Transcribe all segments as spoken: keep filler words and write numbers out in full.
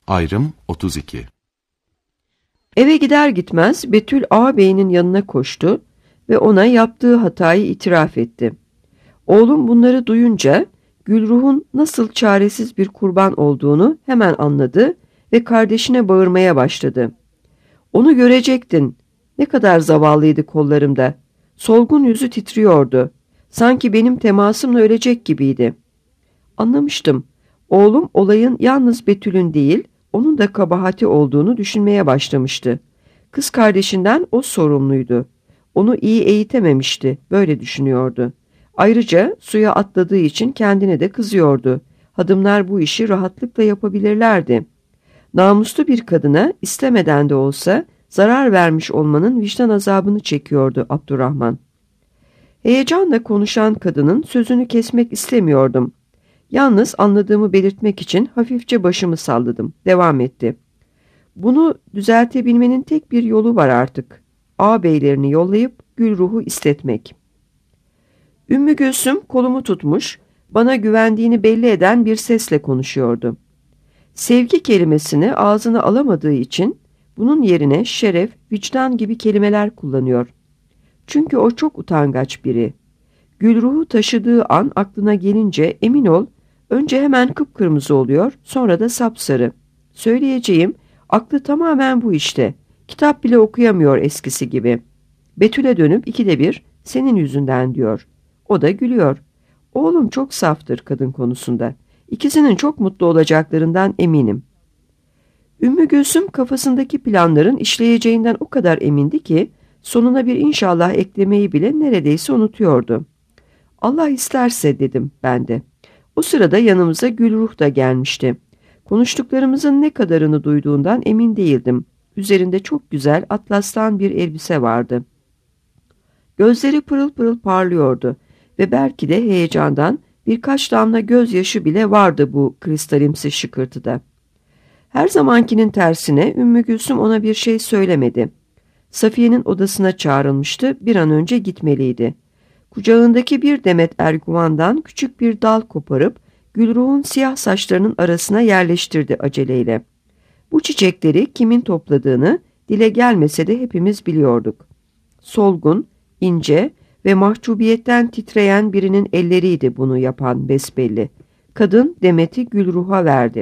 Ayrım otuz iki. Eve gider gitmez Betül ağabeyinin yanına koştu ve ona yaptığı hatayı itiraf etti. Oğlum bunları duyunca Gülruh'un nasıl çaresiz bir kurban olduğunu hemen anladı ve kardeşine bağırmaya başladı. Onu görecektin. Ne kadar zavallıydı kollarımda. Solgun yüzü titriyordu. Sanki benim temasımla ölecek gibiydi. Anlamıştım. Oğlum olayın yalnız Betül'ün değil, onun da kabahati olduğunu düşünmeye başlamıştı. Kız kardeşinden o sorumluydu. Onu iyi eğitememişti, böyle düşünüyordu. Ayrıca suya atladığı için kendine de kızıyordu. Hadımlar bu işi rahatlıkla yapabilirlerdi. Namuslu bir kadına istemeden de olsa zarar vermiş olmanın vicdan azabını çekiyordu Abdurrahman. Heyecanla konuşan kadının sözünü kesmek istemiyordum. Yalnız anladığımı belirtmek için hafifçe başımı salladım. Devam etti. Bunu düzeltebilmenin tek bir yolu var artık. Ağabeylerini yollayıp Gülruh'u istetmek. Ümmü Gülsüm kolumu tutmuş, bana güvendiğini belli eden bir sesle konuşuyordu. Sevgi kelimesini ağzına alamadığı için bunun yerine şeref, vicdan gibi kelimeler kullanıyor. Çünkü o çok utangaç biri. Gülruh'u taşıdığı an aklına gelince emin ol, önce hemen kıpkırmızı oluyor, sonra da sapsarı. Söyleyeceğim, aklı tamamen bu işte. Kitap bile okuyamıyor eskisi gibi. Betül'e dönüp ikide bir, senin yüzünden diyor. O da gülüyor. Oğlum çok saftır kadın konusunda. İkisinin çok mutlu olacaklarından eminim. Ümmü Gülsüm kafasındaki planların işleyeceğinden o kadar emindi ki, sonuna bir inşallah eklemeyi bile neredeyse unutuyordu. Allah isterse dedim ben de. O sırada yanımıza Gülruh da gelmişti. Konuştuklarımızın ne kadarını duyduğundan emin değildim. Üzerinde çok güzel atlastan bir elbise vardı. Gözleri pırıl pırıl parlıyordu ve belki de heyecandan birkaç damla gözyaşı bile vardı bu kristalimsi şıkırtıda. Her zamankinin tersine Ümmü Gülsüm ona bir şey söylemedi. Safiye'nin odasına çağrılmıştı, bir an önce gitmeliydi. Kucağındaki bir demet erguvandan küçük bir dal koparıp Gülruh'un siyah saçlarının arasına yerleştirdi aceleyle. Bu çiçekleri kimin topladığını dile gelmese de hepimiz biliyorduk. Solgun, ince ve mahcubiyetten titreyen birinin elleriydi bunu yapan besbelli. Kadın demeti Gülruh'a verdi.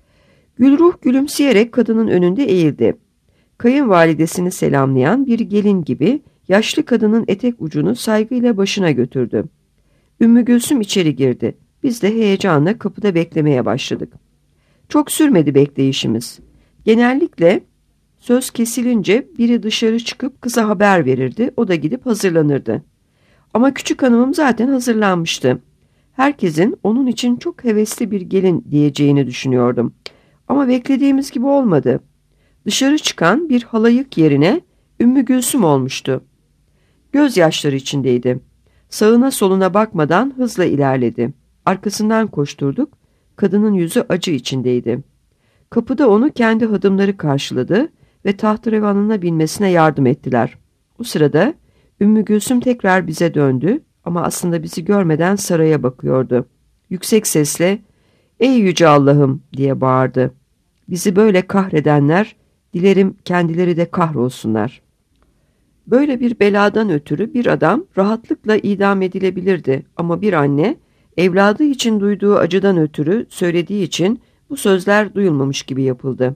Gülruh gülümseyerek kadının önünde eğildi. Kayınvalidesini selamlayan bir gelin gibi yaşlı kadının etek ucunu saygıyla başına götürdü. Ümmü Gülsüm içeri girdi. Biz de heyecanla kapıda beklemeye başladık. Çok sürmedi bekleyişimiz. Genellikle söz kesilince biri dışarı çıkıp kıza haber verirdi, o da gidip hazırlanırdı. Ama küçük hanımım zaten hazırlanmıştı. Herkesin onun için çok hevesli bir gelin diyeceğini düşünüyordum. Ama beklediğimiz gibi olmadı. Dışarı çıkan bir halayık yerine Ümmü Gülsüm olmuştu. Gözyaşları içindeydi. Sağına soluna bakmadan hızla ilerledi. Arkasından koşturduk. Kadının yüzü acı içindeydi. Kapıda onu kendi hadımları karşıladı ve tahterevanına binmesine yardım ettiler. O sırada Ümmü Gülsüm tekrar bize döndü ama aslında bizi görmeden saraya bakıyordu. Yüksek sesle "Ey yüce Allah'ım!" diye bağırdı. "Bizi böyle kahredenler, dilerim kendileri de kahrolsunlar." Böyle bir beladan ötürü bir adam rahatlıkla idam edilebilirdi ama bir anne evladı için duyduğu acıdan ötürü söylediği için bu sözler duyulmamış gibi yapıldı.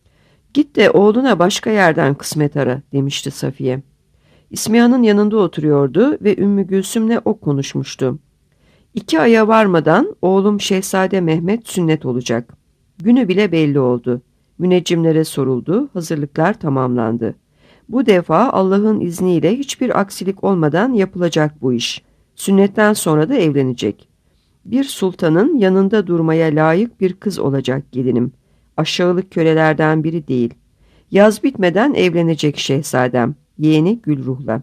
"Git de oğluna başka yerden kısmet ara," demişti Safiye. İsmihan'ın yanında oturuyordu ve Ümmü Gülsüm'le o konuşmuştu. İki aya varmadan oğlum Şehzade Mehmet sünnet olacak. Günü bile belli oldu. Müneccimlere soruldu, hazırlıklar tamamlandı. Bu defa Allah'ın izniyle hiçbir aksilik olmadan yapılacak bu iş. Sünnetten sonra da evlenecek. Bir sultanın yanında durmaya layık bir kız olacak gelinim. Aşağılık kölelerden biri değil. Yaz bitmeden evlenecek şehzadem, yeğeni Gülruh'la.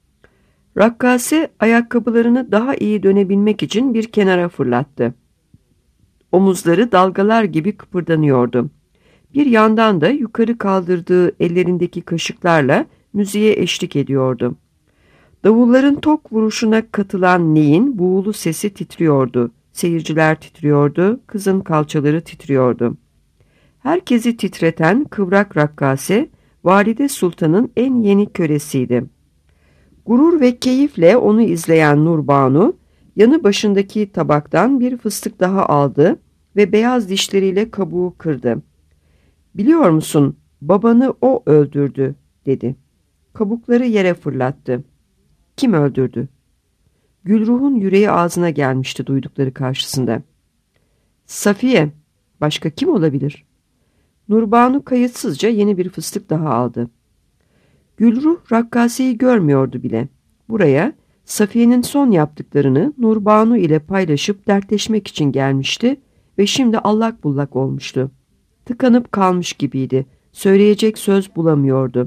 Rakkase ayakkabılarını daha iyi dönebilmek için bir kenara fırlattı. Omuzları dalgalar gibi kıpırdanıyordu. Bir yandan da yukarı kaldırdığı ellerindeki kaşıklarla müziğe eşlik ediyordu. Davulların tok vuruşuna katılan neyin buğulu sesi titriyordu. Seyirciler titriyordu, kızın kalçaları titriyordu. Herkesi titreten kıvrak rakkase, Valide Sultan'ın en yeni köresiydi. Gurur ve keyifle onu izleyen Nurbanu, yanı başındaki tabaktan bir fıstık daha aldı ve beyaz dişleriyle kabuğu kırdı. "Biliyor musun, babanı o öldürdü," dedi. Kabukları yere fırlattı. "Kim öldürdü?" Gülruh'un yüreği ağzına gelmişti duydukları karşısında. "Safiye, başka kim olabilir?" Nurbanu kayıtsızca yeni bir fıstık daha aldı. Gülruh rakkaseyi görmüyordu bile. Buraya Safiye'nin son yaptıklarını Nurbanu ile paylaşıp dertleşmek için gelmişti ve şimdi allak bullak olmuştu. Tıkanıp kalmış gibiydi. Söyleyecek söz bulamıyordu.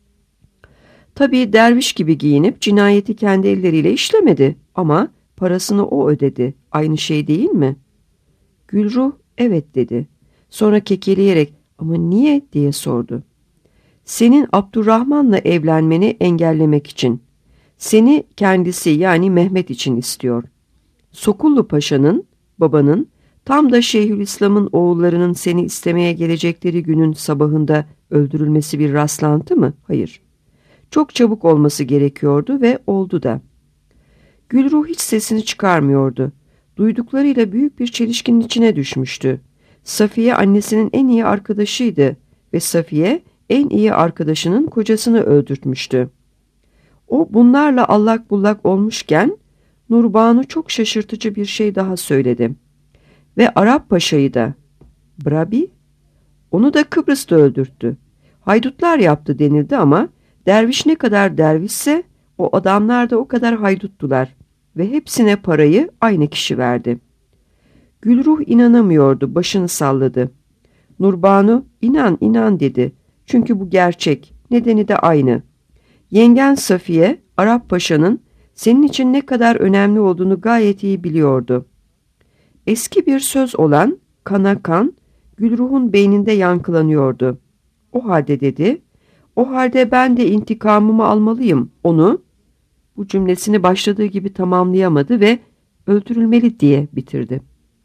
Tabii derviş gibi giyinip cinayeti kendi elleriyle işlemedi ama parasını o ödedi. Aynı şey değil mi? Gülruh evet dedi. Sonra kekeleyerek "Ama niye?" diye sordu. "Senin Abdurrahman'la evlenmeni engellemek için. Seni kendisi yani Mehmet için istiyor. Sokullu Paşa'nın, babanın, tam da Şeyhülislam'ın oğullarının seni istemeye gelecekleri günün sabahında öldürülmesi bir rastlantı mı? Hayır. Çok çabuk olması gerekiyordu ve oldu da." Gülruh hiç sesini çıkarmıyordu. Duyduklarıyla büyük bir çelişkinin içine düşmüştü. Safiye annesinin en iyi arkadaşıydı ve Safiye en iyi arkadaşının kocasını öldürtmüştü. O bunlarla allak bullak olmuşken Nurbanu çok şaşırtıcı bir şey daha söyledi. Ve Arap Paşa'yı da. Brabi? Onu da Kıbrıs'ta öldürttü. Haydutlar yaptı denildi ama derviş ne kadar dervişse o adamlar da o kadar hayduttular ve hepsine parayı aynı kişi verdi. Gülruh inanamıyordu, başını salladı. Nurbanu inan inan dedi. Çünkü bu gerçek, nedeni de aynı. Yengen Safiye, Arap Paşa'nın senin için ne kadar önemli olduğunu gayet iyi biliyordu. Eski bir söz olan kana kan, Gülruh'un beyninde yankılanıyordu. O halde dedi, o halde ben de intikamımı almalıyım, onu. Bu cümlesini başladığı gibi tamamlayamadı ve öldürülmeli diye bitirdi.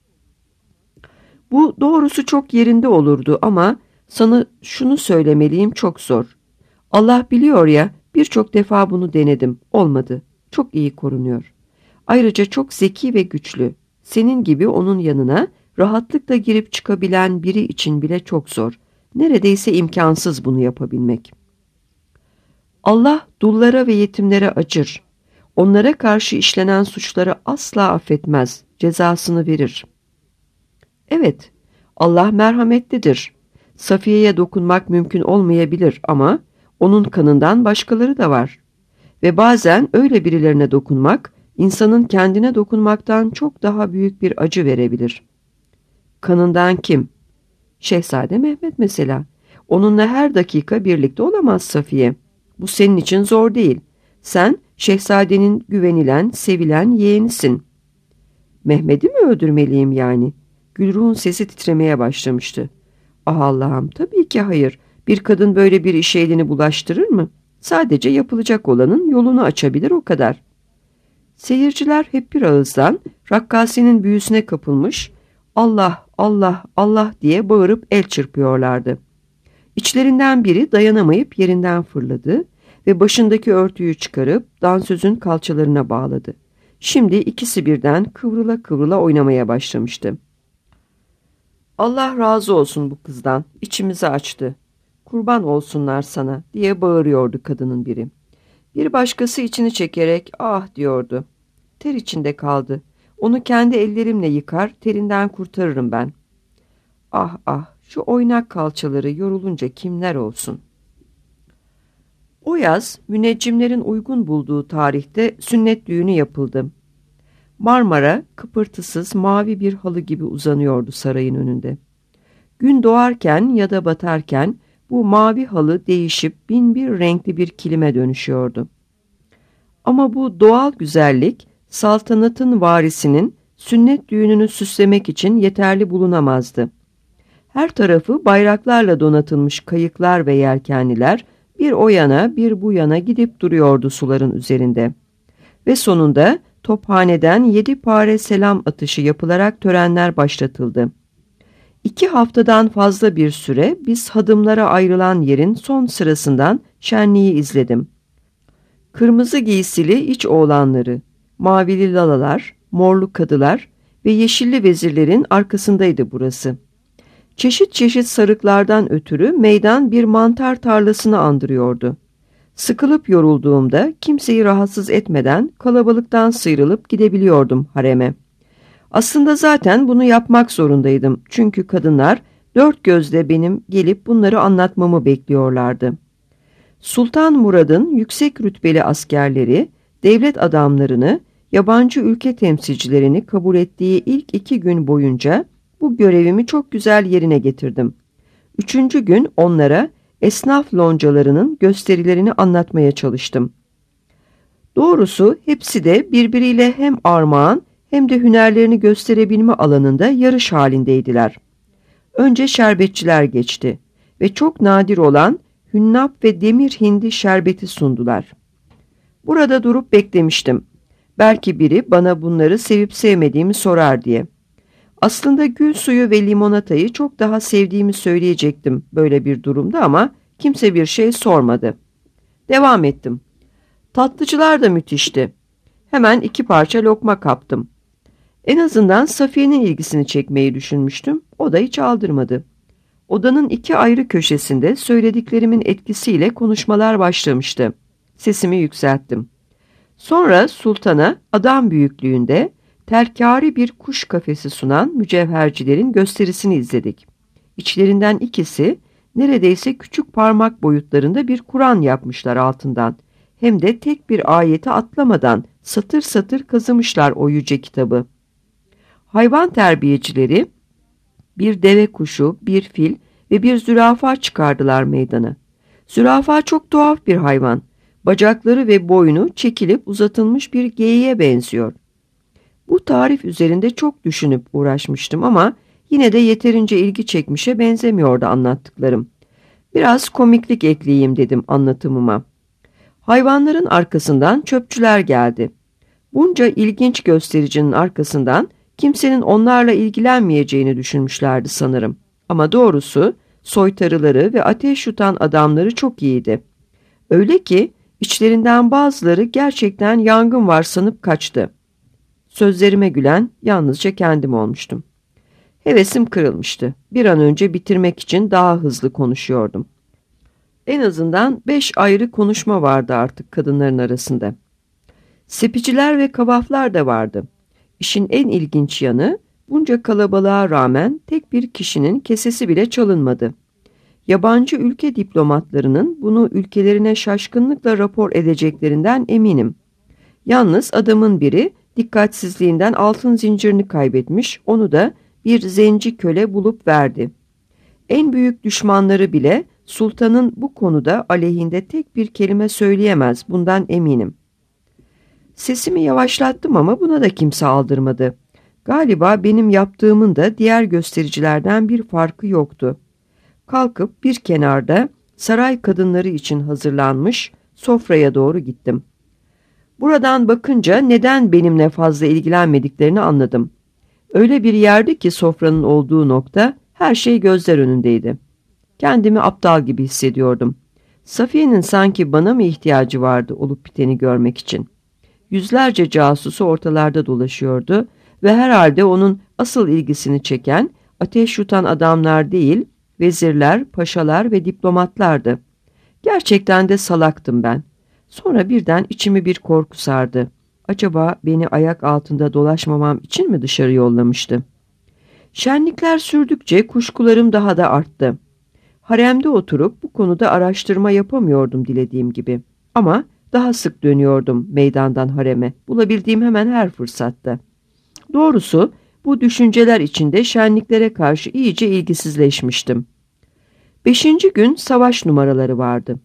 Bu doğrusu çok yerinde olurdu ama sana şunu söylemeliyim, çok zor. Allah biliyor ya, birçok defa bunu denedim, olmadı. Çok iyi korunuyor. Ayrıca çok zeki ve güçlü. Senin gibi onun yanına rahatlıkla girip çıkabilen biri için bile çok zor. Neredeyse imkansız bunu yapabilmek. Allah dullara ve yetimlere acır. Onlara karşı işlenen suçları asla affetmez, cezasını verir. Evet, Allah merhametlidir. Safiye'ye dokunmak mümkün olmayabilir ama onun kanından başkaları da var. Ve bazen öyle birilerine dokunmak, insanın kendine dokunmaktan çok daha büyük bir acı verebilir. Kanından kim? Şehzade Mehmet mesela. Onunla her dakika birlikte olamaz Safiye. Bu senin için zor değil. Sen şehzadenin güvenilen, sevilen yeğenisin. Mehmet'i mi öldürmeliyim yani? Gülruh'un sesi titremeye başlamıştı. Ah Allah'ım, tabii ki hayır. Bir kadın böyle bir işe elini bulaştırır mı? Sadece yapılacak olanın yolunu açabilir, o kadar. Seyirciler hep bir ağızdan rakkasenin büyüsüne kapılmış, Allah, Allah, Allah diye bağırıp el çırpıyorlardı. İçlerinden biri dayanamayıp yerinden fırladı ve başındaki örtüyü çıkarıp dansözün kalçalarına bağladı. Şimdi ikisi birden kıvrıla kıvrıla oynamaya başlamıştı. Allah razı olsun bu kızdan, içimizi açtı. Kurban olsunlar sana diye bağırıyordu kadının biri. Bir başkası içini çekerek ah diyordu. Ter içinde kaldı. Onu kendi ellerimle yıkar, terinden kurtarırım ben. Ah ah, şu oynak kalçaları yorulunca kimler olsun. O yaz müneccimlerin uygun bulduğu tarihte sünnet düğünü yapıldı. Marmara kıpırtısız mavi bir halı gibi uzanıyordu sarayın önünde. Gün doğarken ya da batarken bu mavi halı değişip bin bir renkli bir kilime dönüşüyordu. Ama bu doğal güzellik saltanatın varisinin sünnet düğününü süslemek için yeterli bulunamazdı. Her tarafı bayraklarla donatılmış kayıklar ve yelkenliler bir o yana bir bu yana gidip duruyordu suların üzerinde. Ve sonunda tophaneden yedi pare selam atışı yapılarak törenler başlatıldı. İki haftadan fazla bir süre biz hadımlara ayrılan yerin son sırasından şenliği izledim. Kırmızı giysili iç oğlanları, mavili lalalar, morlu kadılar ve yeşilli vezirlerin arkasındaydı burası. Çeşit çeşit sarıklardan ötürü meydan bir mantar tarlasını andırıyordu. Sıkılıp yorulduğumda kimseyi rahatsız etmeden kalabalıktan sıyrılıp gidebiliyordum hareme. Aslında zaten bunu yapmak zorundaydım çünkü kadınlar dört gözle benim gelip bunları anlatmamı bekliyorlardı. Sultan Murad'ın yüksek rütbeli askerleri, devlet adamlarını, yabancı ülke temsilcilerini kabul ettiği ilk iki gün boyunca bu görevimi çok güzel yerine getirdim. Üçüncü gün onlara esnaf loncalarının gösterilerini anlatmaya çalıştım. Doğrusu hepsi de birbiriyle hem armağan hem de hünerlerini gösterebilme alanında yarış halindeydiler. Önce şerbetçiler geçti ve çok nadir olan hünnap ve demir hindi şerbeti sundular. Burada durup beklemiştim. Belki biri bana bunları sevip sevmediğimi sorar diye. Aslında gül suyu ve limonatayı çok daha sevdiğimi söyleyecektim böyle bir durumda ama kimse bir şey sormadı. Devam ettim. Tatlıcılar da müthişti. Hemen iki parça lokma kaptım. En azından Safiye'nin ilgisini çekmeyi düşünmüştüm. O da hiç aldırmadı. Odanın iki ayrı köşesinde söylediklerimin etkisiyle konuşmalar başlamıştı. Sesimi yükselttim. Sonra sultana adam büyüklüğünde telkari bir kuş kafesi sunan mücevhercilerin gösterisini izledik. İçlerinden ikisi neredeyse küçük parmak boyutlarında bir Kur'an yapmışlar altından. Hem de tek bir ayeti atlamadan satır satır kazımışlar o yüce kitabı. Hayvan terbiyecileri bir deve kuşu, bir fil ve bir zürafa çıkardılar meydana. Zürafa çok tuhaf bir hayvan. Bacakları ve boynu çekilip uzatılmış bir geyiğe benziyor. Bu tarif üzerinde çok düşünüp uğraşmıştım ama yine de yeterince ilgi çekmişe benzemiyordu anlattıklarım. Biraz komiklik ekleyeyim dedim anlatımıma. Hayvanların arkasından çöpçüler geldi. Bunca ilginç göstericinin arkasından kimsenin onlarla ilgilenmeyeceğini düşünmüşlerdi sanırım. Ama doğrusu soytarıları ve ateş yutan adamları çok iyiydi. Öyle ki içlerinden bazıları gerçekten yangın var sanıp kaçtı. Sözlerime gülen yalnızca kendim olmuştum. Hevesim kırılmıştı. Bir an önce bitirmek için daha hızlı konuşuyordum. En azından beş ayrı konuşma vardı artık kadınların arasında. Sepiciler ve kavaflar da vardı. İşin en ilginç yanı bunca kalabalığa rağmen tek bir kişinin kesesi bile çalınmadı. Yabancı ülke diplomatlarının bunu ülkelerine şaşkınlıkla rapor edeceklerinden eminim. Yalnız adamın biri dikkatsizliğinden altın zincirini kaybetmiş, onu da bir zenci köle bulup verdi. En büyük düşmanları bile sultanın bu konuda aleyhinde tek bir kelime söyleyemez, bundan eminim. Sesimi yavaşlattım ama buna da kimse aldırmadı. Galiba benim yaptığımın da diğer göstericilerden bir farkı yoktu. Kalkıp bir kenarda saray kadınları için hazırlanmış sofraya doğru gittim. Buradan bakınca neden benimle fazla ilgilenmediklerini anladım. Öyle bir yerdi ki sofranın olduğu nokta her şey gözler önündeydi. Kendimi aptal gibi hissediyordum. Safiye'nin sanki bana mı ihtiyacı vardı olup biteni görmek için? Yüzlerce casusu ortalarda dolaşıyordu ve herhalde onun asıl ilgisini çeken ateş yutan adamlar değil, vezirler, paşalar ve diplomatlardı. Gerçekten de salaktım ben. Sonra birden içimi bir korku sardı. Acaba beni ayak altında dolaşmamam için mi dışarı yollamıştı? Şenlikler sürdükçe kuşkularım daha da arttı. Haremde oturup bu konuda araştırma yapamıyordum dilediğim gibi. Ama daha sık dönüyordum meydandan hareme, bulabildiğim hemen her fırsatta. Doğrusu bu düşünceler içinde şenliklere karşı iyice ilgisizleşmiştim. Beşinci gün savaş numaraları vardı.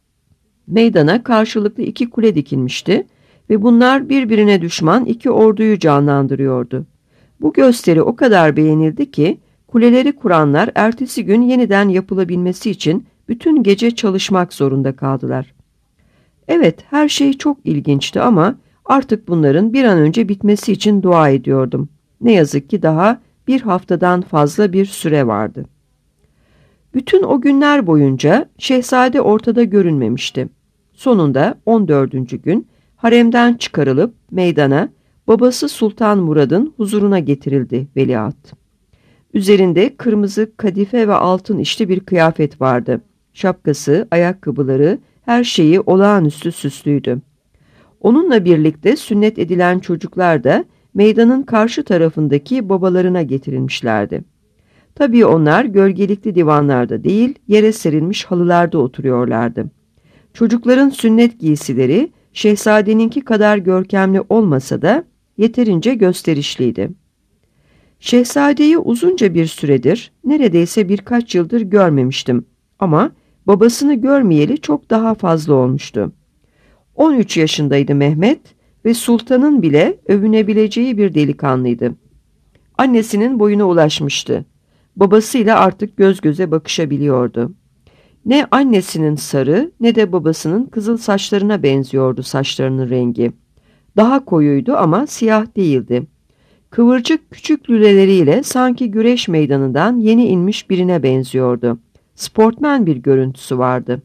Meydana karşılıklı iki kule dikilmişti ve bunlar birbirine düşman iki orduyu canlandırıyordu. Bu gösteri o kadar beğenildi ki kuleleri kuranlar ertesi gün yeniden yapılabilmesi için bütün gece çalışmak zorunda kaldılar. Evet, her şey çok ilginçti ama artık bunların bir an önce bitmesi için dua ediyordum. Ne yazık ki daha bir haftadan fazla bir süre vardı. Bütün o günler boyunca şehzade ortada görünmemişti. Sonunda on dördüncü gün haremden çıkarılıp meydana babası Sultan Murad'ın huzuruna getirildi veliaht. Üzerinde kırmızı kadife ve altın işli bir kıyafet vardı. Şapkası, ayakkabıları, her şeyi olağanüstü süslüydü. Onunla birlikte sünnet edilen çocuklar da meydanın karşı tarafındaki babalarına getirilmişlerdi. Tabii onlar gölgelikli divanlarda değil, yere serilmiş halılarda oturuyorlardı. Çocukların sünnet giysileri şehzadeninki kadar görkemli olmasa da yeterince gösterişliydi. Şehzadeyi uzunca bir süredir, neredeyse birkaç yıldır görmemiştim ama babasını görmeyeli çok daha fazla olmuştu. on üç yaşındaydı Mehmet ve sultanın bile övünebileceği bir delikanlıydı. Annesinin boyuna ulaşmıştı. Babasıyla artık göz göze bakışabiliyordu. Ne annesinin sarı ne de babasının kızıl saçlarına benziyordu saçlarının rengi. Daha koyuydu ama siyah değildi. Kıvırcık küçük lüleleriyle sanki güreş meydanından yeni inmiş birine benziyordu. Sportmen bir görüntüsü vardı.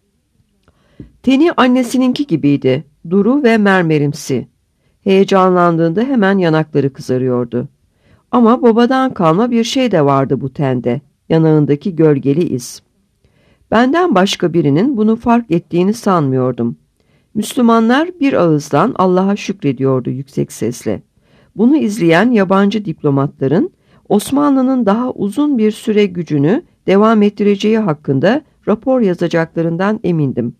Teni annesininki gibiydi, duru ve mermerimsi. Heyecanlandığında hemen yanakları kızarıyordu. Ama babadan kalma bir şey de vardı bu tende, yanağındaki gölgeli iz. Benden başka birinin bunu fark ettiğini sanmıyordum. Müslümanlar bir ağızdan Allah'a şükrediyordu yüksek sesle. Bunu izleyen yabancı diplomatların Osmanlı'nın daha uzun bir süre gücünü devam ettireceği hakkında rapor yazacaklarından emindim.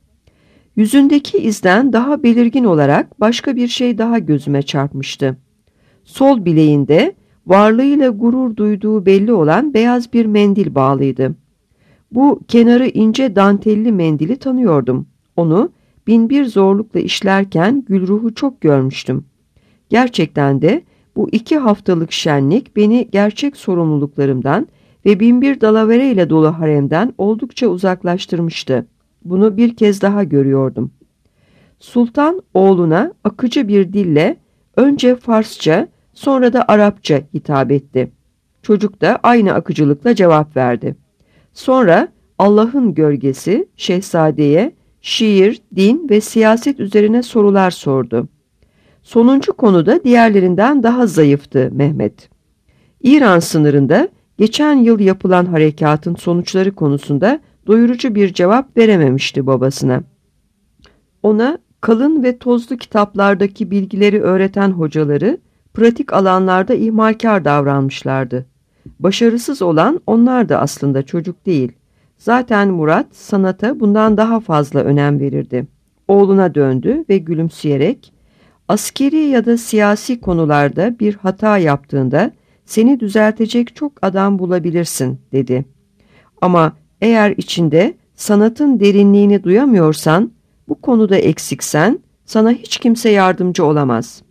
Yüzündeki izden daha belirgin olarak başka bir şey daha gözüme çarpmıştı. Sol bileğinde varlığıyla gurur duyduğu belli olan beyaz bir mendil bağlıydı. Bu kenarı ince dantelli mendili tanıyordum. Onu binbir zorlukla işlerken Gülruh'u çok görmüştüm. Gerçekten de bu iki haftalık şenlik beni gerçek sorumluluklarımdan ve binbir dalavere ile dolu haremden oldukça uzaklaştırmıştı. Bunu bir kez daha görüyordum. Sultan oğluna akıcı bir dille önce Farsça sonra da Arapça hitap etti. Çocuk da aynı akıcılıkla cevap verdi. Sonra Allah'ın gölgesi şehzadeye şiir, din ve siyaset üzerine sorular sordu. Sonuncu konuda diğerlerinden daha zayıftı Mehmet. İran sınırında geçen yıl yapılan harekatın sonuçları konusunda doyurucu bir cevap verememişti babasına. Ona kalın ve tozlu kitaplardaki bilgileri öğreten hocaları pratik alanlarda ihmalkar davranmışlardı. Başarısız olan onlar da aslında çocuk değil. Zaten Murat sanata bundan daha fazla önem verirdi. Oğluna döndü ve gülümseyerek, askeri ya da siyasi konularda bir hata yaptığında seni düzeltecek çok adam bulabilirsin dedi. Ama eğer içinde sanatın derinliğini duyamıyorsan, bu konuda eksiksen sana hiç kimse yardımcı olamaz.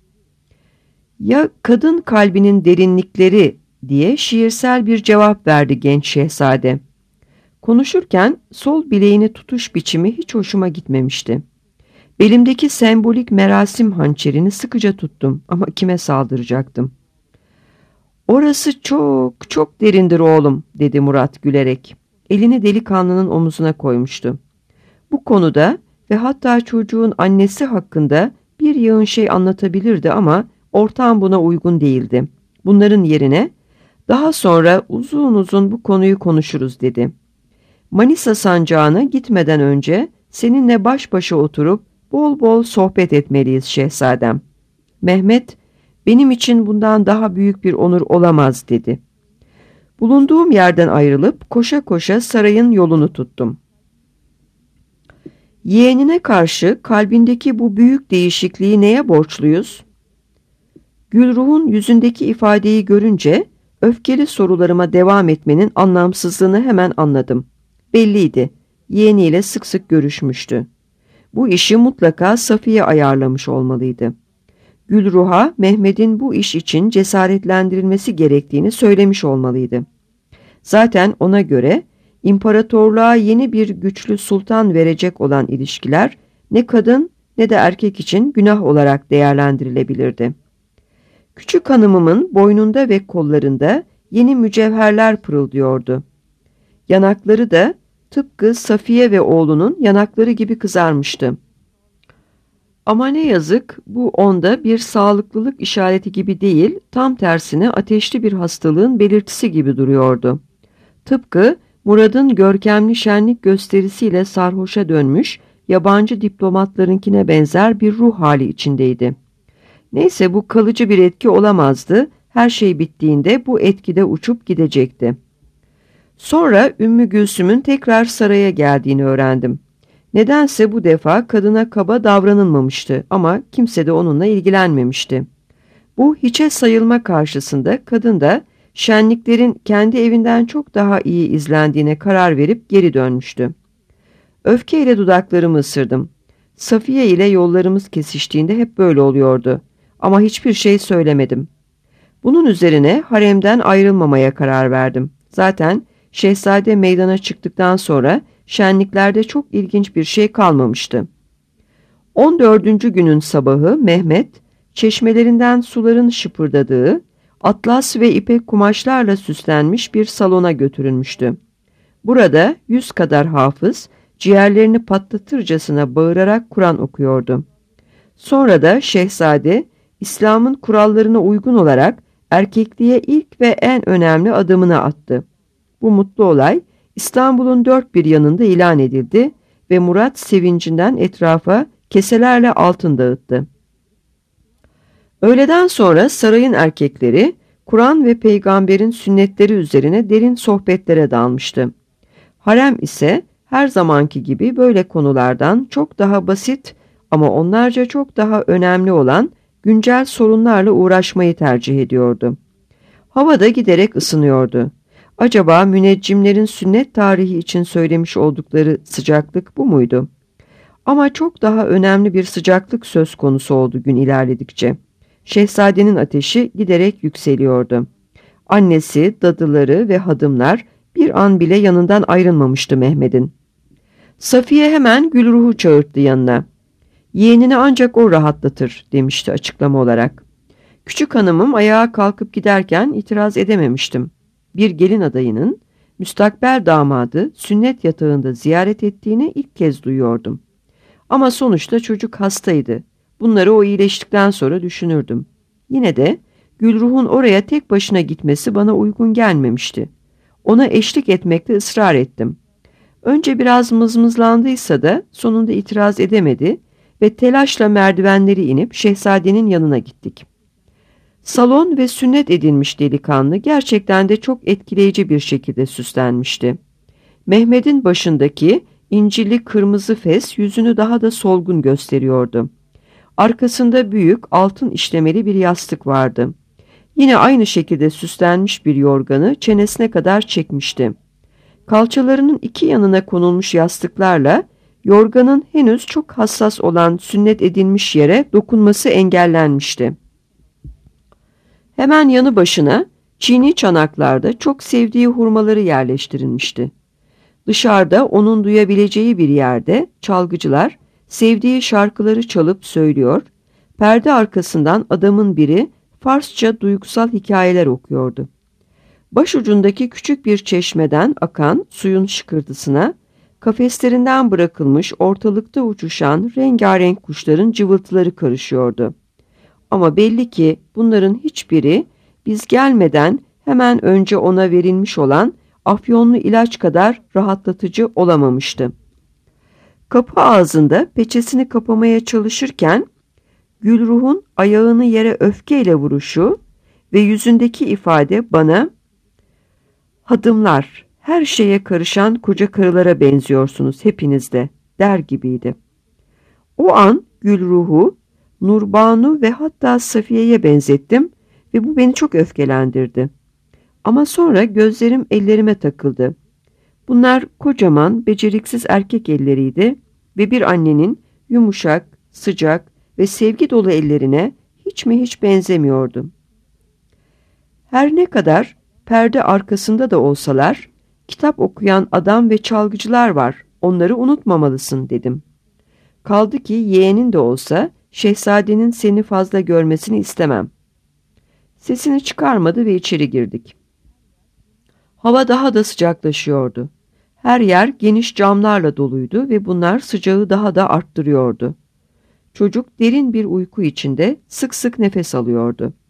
Ya kadın kalbinin derinlikleri diye şiirsel bir cevap verdi genç şehzade. Konuşurken sol bileğini tutuş biçimi hiç hoşuma gitmemişti. Belimdeki sembolik merasim hançerini sıkıca tuttum ama kime saldıracaktım? Orası çok çok derindir oğlum dedi Murat gülerek. Elini delikanlının omuzuna koymuştu. Bu konuda ve hatta çocuğun annesi hakkında bir yığın şey anlatabilirdi ama ortam buna uygun değildi. Bunların yerine daha sonra uzun uzun bu konuyu konuşuruz dedi. Manisa sancağına gitmeden önce seninle baş başa oturup bol bol sohbet etmeliyiz şehzadem. Mehmet, benim için bundan daha büyük bir onur olamaz dedi. Bulunduğum yerden ayrılıp koşa koşa sarayın yolunu tuttum. Yeğenine karşı kalbindeki bu büyük değişikliği neye borçluyuz? Gülruh'un yüzündeki ifadeyi görünce öfkeli sorularıma devam etmenin anlamsızlığını hemen anladım. Belliydi, yeğeniyle sık sık görüşmüştü. Bu işi mutlaka Safiye ayarlamış olmalıydı. Gülruh'a Mehmet'in bu iş için cesaretlendirilmesi gerektiğini söylemiş olmalıydı. Zaten ona göre imparatorluğa yeni bir güçlü sultan verecek olan ilişkiler ne kadın ne de erkek için günah olarak değerlendirilebilirdi. Küçük hanımımın boynunda ve kollarında yeni mücevherler pırıldıyordu. Yanakları da tıpkı Safiye ve oğlunun yanakları gibi kızarmıştı. Ama ne yazık bu onda bir sağlıklılık işareti gibi değil, tam tersine ateşli bir hastalığın belirtisi gibi duruyordu. Tıpkı Murad'ın görkemli şenlik gösterisiyle sarhoşa dönmüş yabancı diplomatlarınkine benzer bir ruh hali içindeydi. Neyse bu kalıcı bir etki olamazdı, her şey bittiğinde bu etkide uçup gidecekti. Sonra Ümmü Gülsüm'ün tekrar saraya geldiğini öğrendim. Nedense bu defa kadına kaba davranılmamıştı ama kimse de onunla ilgilenmemişti. Bu hiçe sayılma karşısında kadın da şenliklerin kendi evinden çok daha iyi izlendiğine karar verip geri dönmüştü. Öfkeyle dudaklarımı ısırdım. Safiye ile yollarımız kesiştiğinde hep böyle oluyordu. Ama hiçbir şey söylemedim. Bunun üzerine haremden ayrılmamaya karar verdim. Zaten şehzade meydana çıktıktan sonra şenliklerde çok ilginç bir şey kalmamıştı. on dördüncü günün sabahı Mehmet, çeşmelerinden suların şıpırdadığı, atlas ve ipek kumaşlarla süslenmiş bir salona götürülmüştü. Burada yüz kadar hafız, ciğerlerini patlatırcasına bağırarak Kur'an okuyordu. Sonra da şehzade, İslam'ın kurallarına uygun olarak erkekliğe ilk ve en önemli adımını attı. Bu mutlu olay İstanbul'un dört bir yanında ilan edildi ve Murat sevincinden etrafa keselerle altın dağıttı. Öğleden sonra sarayın erkekleri Kur'an ve peygamberin sünnetleri üzerine derin sohbetlere dalmıştı. Harem ise her zamanki gibi böyle konulardan çok daha basit ama onlarca çok daha önemli olan güncel sorunlarla uğraşmayı tercih ediyordu. Hava da giderek ısınıyordu. Acaba müneccimlerin sünnet tarihi için söylemiş oldukları sıcaklık bu muydu? Ama çok daha önemli bir sıcaklık söz konusu oldu gün ilerledikçe. Şehzadenin ateşi giderek yükseliyordu. Annesi, dadıları ve hadımlar bir an bile yanından ayrılmamıştı Mehmet'in. Safiye hemen Gülruh'u çağırttı yanına. Yeğenini ancak o rahatlatır demişti açıklama olarak. Küçük hanımım ayağa kalkıp giderken itiraz edememiştim. Bir gelin adayının müstakbel damadı sünnet yatağında ziyaret ettiğini ilk kez duyuyordum. Ama sonuçta çocuk hastaydı. Bunları o iyileştikten sonra düşünürdüm. Yine de Gülruh'un oraya tek başına gitmesi bana uygun gelmemişti. Ona eşlik etmekte ısrar ettim. Önce biraz mızmızlandıysa da sonunda itiraz edemedi ve telaşla merdivenleri inip şehzadenin yanına gittik. Salon ve sünnet edilmiş delikanlı gerçekten de çok etkileyici bir şekilde süslenmişti. Mehmet'in başındaki incili kırmızı fes yüzünü daha da solgun gösteriyordu. Arkasında büyük altın işlemeli bir yastık vardı. Yine aynı şekilde süslenmiş bir yorganı çenesine kadar çekmişti. Kalçalarının iki yanına konulmuş yastıklarla yorganın henüz çok hassas olan sünnet edilmiş yere dokunması engellenmişti. Hemen yanı başına çini çanaklarda çok sevdiği hurmaları yerleştirilmişti. Dışarıda onun duyabileceği bir yerde çalgıcılar sevdiği şarkıları çalıp söylüyor, perde arkasından adamın biri Farsça duygusal hikayeler okuyordu. Başucundaki küçük bir çeşmeden akan suyun şıkırtısına, kafeslerinden bırakılmış ortalıkta uçuşan rengarenk kuşların cıvıltıları karışıyordu. Ama belli ki bunların hiçbiri biz gelmeden hemen önce ona verilmiş olan afyonlu ilaç kadar rahatlatıcı olamamıştı. Kapı ağzında peçesini kapamaya çalışırken Gülruh'un ayağını yere öfkeyle vuruşu ve yüzündeki ifade bana "Hadımlar, her şeye karışan koca karılara benziyorsunuz hepiniz de" der gibiydi. O an Gülruh'u Nurbanu ve hatta Safiye'ye benzettim ve bu beni çok öfkelendirdi. Ama sonra gözlerim ellerime takıldı. Bunlar kocaman, beceriksiz erkek elleriydi ve bir annenin yumuşak, sıcak ve sevgi dolu ellerine hiç mi hiç benzemiyordu. Her ne kadar perde arkasında da olsalar, kitap okuyan adam ve çalgıcılar var, onları unutmamalısın dedim. Kaldı ki yeğenin de olsa şehzadenin seni fazla görmesini istemem. Sesini çıkarmadı ve içeri girdik. Hava daha da sıcaklaşıyordu. Her yer geniş camlarla doluydu ve bunlar sıcağı daha da arttırıyordu. Çocuk derin bir uyku içinde sık sık nefes alıyordu.